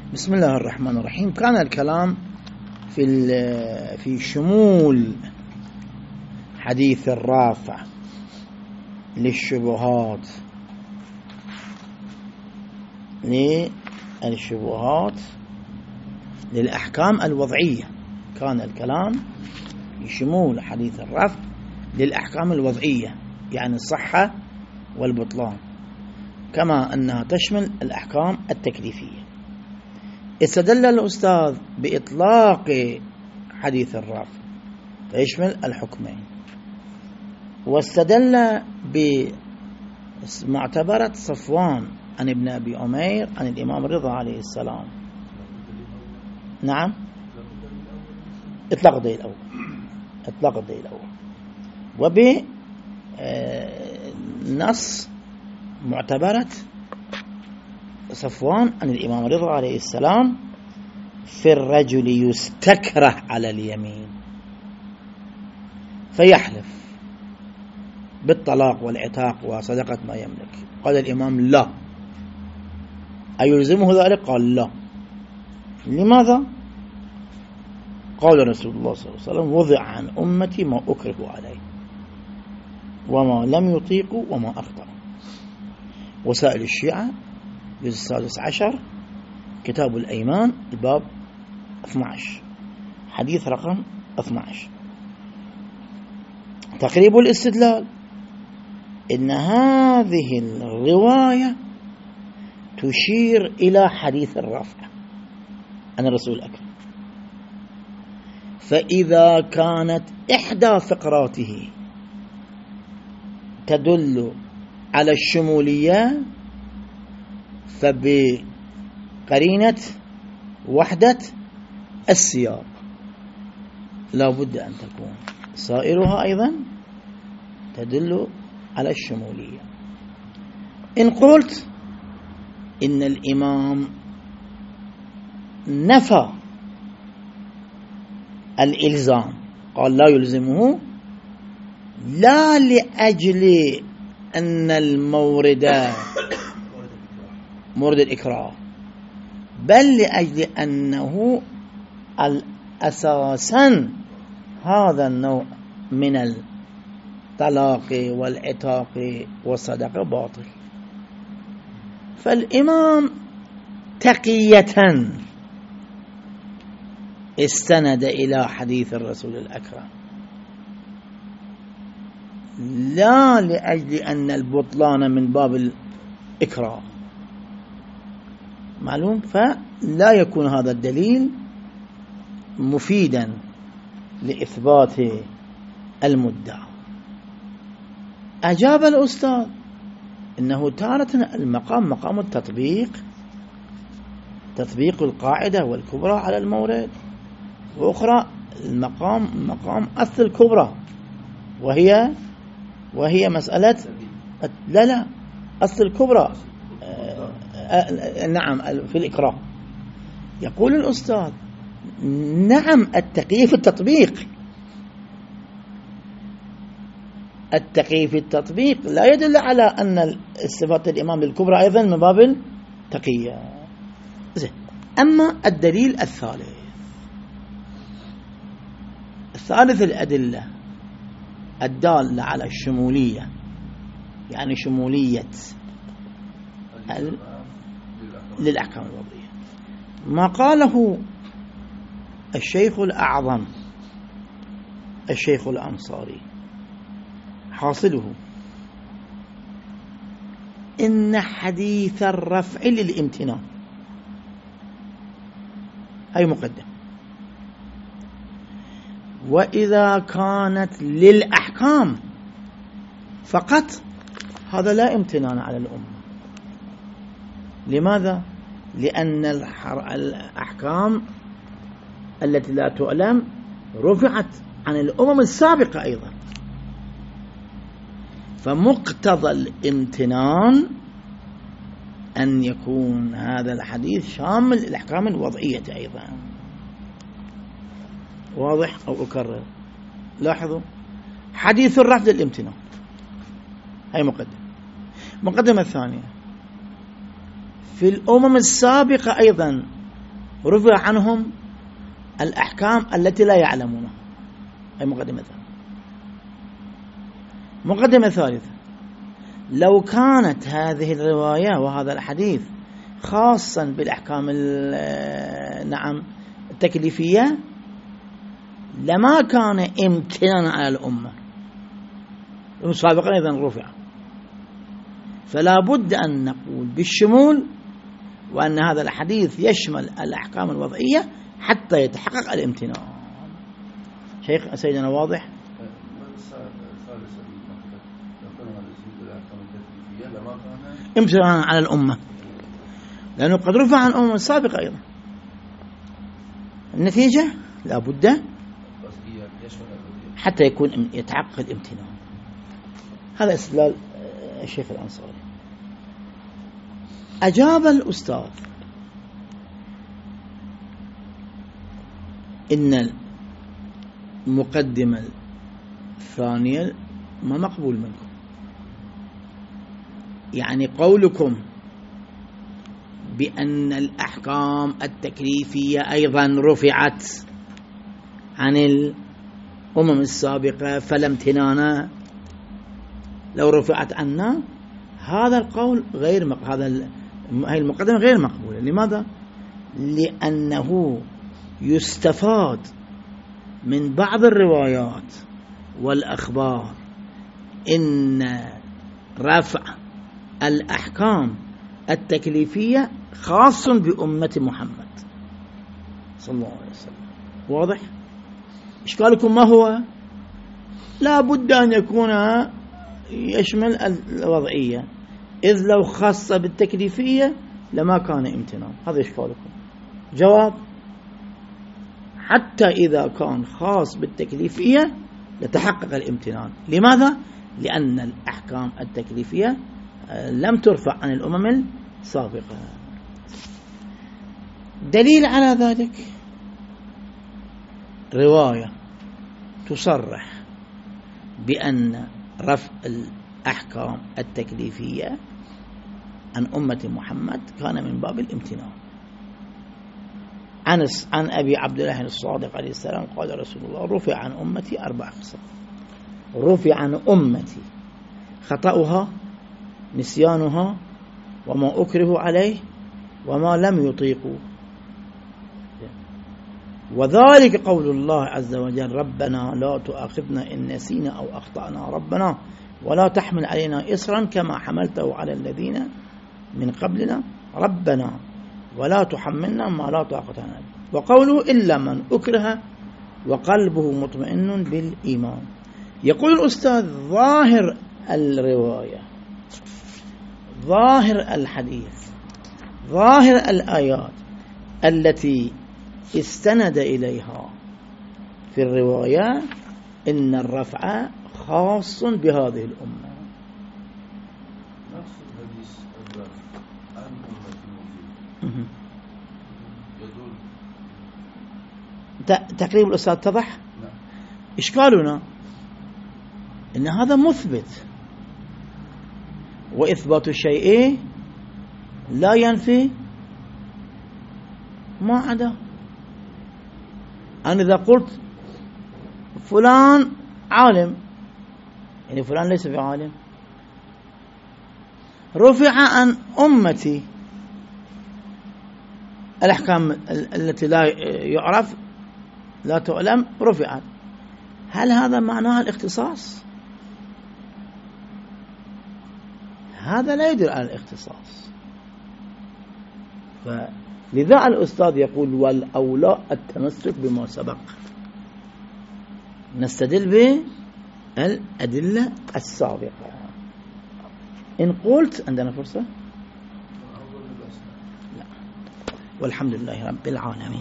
بسم الله الرحمن الرحيم. كان الكلام في شمول حديث الرافع للشبهات للأحكام الوضعية. كان الكلام في شمول حديث الرفع للأحكام الوضعية، يعني الصحة والبطلان، كما أنها تشمل الأحكام التكليفية. استدل الأستاذ بإطلاق حديث الرفع فيشمل الحكمين، واستدل بمعتبرة صفوان عن ابن أبي عمير عن الإمام الرضا عليه السلام. نعم، إطلاق الدليل الأول وبنص معتبرة صفوان عن الإمام الرضا عليه السلام في الرجل يستكره على اليمين فيحلف بالطلاق والعتاق وصدقة ما يملك. قال الإمام لا. أيلزمه ذلك؟ قال لا. لماذا؟ قال رسول الله صلى الله عليه وسلم: وضع عن أمتي ما أكره عليه وما لم يطيقوا وما أخطأوا. وسائل الشيعة الجزء 16 كتاب الأيمان الباب 12 حديث رقم 12. تقريب الاستدلال: إن هذه الرواية تشير إلى حديث الرفع عن الرسول الأكرم، فإذا كانت إحدى فقراته تدل على الشمولية فبقرينة وحدة السياق لا بد أن تكون سائرها أيضا تدل على الشمولية. إن قلت إن الإمام نفى الإلزام، قال لا يلزمه، لا لأجل أن المورد مورد الإكراه، بل لأجل أنه أساسا هذا النوع من الطلاق والعتاق والصدقة باطل. فالإمام تقية استند إلى حديث الرسول الأكرم، لا لأجل أن البطلان من باب الإكراه. معلوم؟ فلا يكون هذا الدليل مفيدا لإثبات المدعى. أجاب الأستاذ إنه تارة المقام مقام التطبيق، تطبيق القاعدة والكبرى على المورد، وأخرى المقام مقام أصل الكبرى وهي مسألة لا أصل الكبرى نعم في الإكراه. يقول الأستاذ نعم، التقييد في التطبيق لا يدل على أن صفات الإمام للكبرى أيضا من باب التقية. أما الدليل الثالث الأدلة الدالة على الشمولية، يعني شمولية للأحكام الوضعية، ما قاله الشيخ الأعظم الشيخ الأنصاري، حاصله إن حديث الرفع للامتنان. هاي مقدمة. وإذا كانت للأحكام فقط هذا لا امتنان على الأمة. لماذا؟ لأن الأحكام التي لا تعلم رفعت عن الأمم السابقة أيضا، فمقتضى الامتنان أن يكون هذا الحديث شامل الأحكام الوضعية أيضا. واضح أو أكرر؟ لاحظوا حديث الرفع للامتنان. هاي مقدمة الثانية. في الأمم السابقة أيضا رفع عنهم الأحكام التي لا يعلمونها. أي مقدمة ثالثة. مقدمة ثالثة: لو كانت هذه الرواية وهذا الحديث خاصا بالأحكام التكليفية لما كان امتنانا على الأمة، سابقا إذن رفع، فلا بد أن نقول بالشمول وأن هذا الحديث يشمل الأحكام الوضعية حتى يتحقق الامتنان. شيخ سيدنا واضح؟ امتنانا على الأمة، لأنه قد رفع عن الأمم السابقة أيضا. النتيجة لا بد حتى يكون يتحقق الامتنان. هذا استدلال الشيخ الأنصاري. أجاب الأستاذ إن المقدمة الثانية ما مقبول منكم، يعني قولكم بأن الأحكام التكليفية أيضا رفعت عن الأمم السابقة فلا امتنان لو رفعت عنا، هذا القول غير هذه المقدمة غير مقبولة. لماذا؟ لأنه يستفاد من بعض الروايات والأخبار إن رفع الأحكام التكليفية خاص بأمة محمد صلى الله عليه وسلم. واضح؟ إشكالكم ما هو؟ لا بد أن يكون يشمل الوضعية، إذ لو خاص بالتكليفية لما كان امتنان. هذا إشكالكم. جواب: حتى إذا كان خاص بالتكليفية لتحقق الامتنان. لماذا؟ لأن الأحكام التكليفية لم ترفع عن الأمم السابقة. دليل على ذلك رواية تصرح بأن رفع الأحكام التكليفية عن أمة محمد كان من باب الامتنان. عن أبي عبد الله الصادق عليه السلام قال رسول الله: رفع عن أمتي 4 خصال. رفع عن أمتي خطأها، نسيانها، وما أكره عليه، وما لم يطيقوا. وذلك قول الله عز وجل: ربنا لا تؤاخذنا إن نسينا أو أخطأنا، ربنا ولا تحمل علينا إصرا كما حملته على الذين من قبلنا، ربنا ولا تحملنا ما لا طاقة لنا. وقوله: إلا من أكره وقلبه مطمئن بالإيمان. يقول الأستاذ: ظاهر الرواية، ظاهر الحديث، ظاهر الآيات التي استند إليها في الرواية إن الرفع خاص بهذه الأمة. نفس الحديث عن أمة يدل تقريب الأستاذ اتضح؟ إشكالنا إن هذا مثبت، وإثبات الشيء لا ينفي ما عدا. أنا إذا قلت فلان عالم، يعني فلان ليس بعالم. رفع عن أمتي الأحكام التي لا يعرف لا تعلم رفعت. هل هذا معناها الاختصاص؟ هذا لا يدل على الاختصاص. فلذا الأستاذ يقول: والأولى التمسك بما سبق. نستدل بالأدلة السابقة. إن قلت عندنا فرصة؟ لا. والحمد لله رب العالمين.